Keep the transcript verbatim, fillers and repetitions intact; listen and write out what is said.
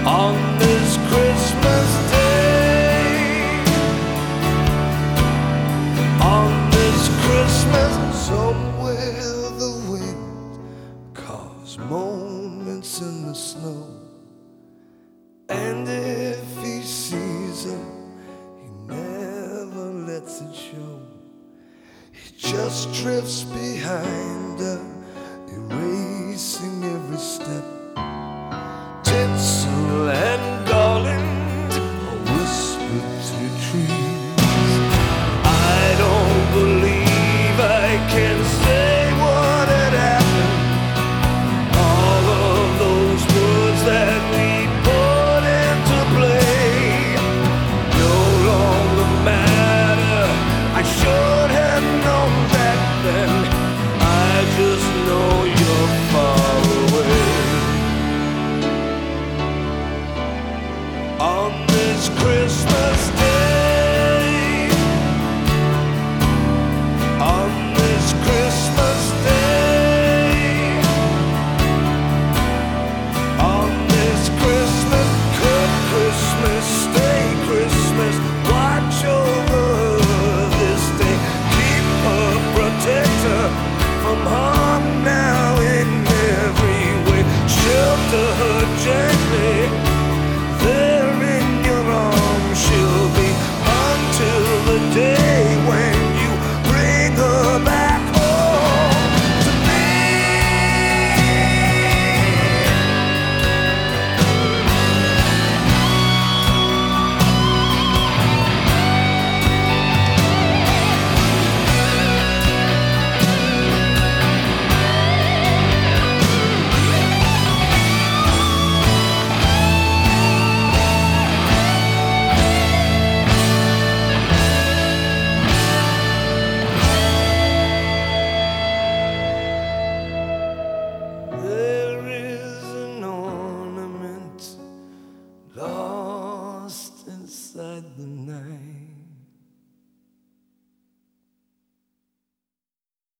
On this Christmas day, on this Christmas, somewhere the wind cause moments in the snow, and if he sees them, he never lets it show. He just drifts behind her, erasing every step. Tinsel and garland whispered to trees. I don't believe I can say what had happened. All of those words that we put into play no longer matter. I should have known back then. I just know you're far away. On this Christmas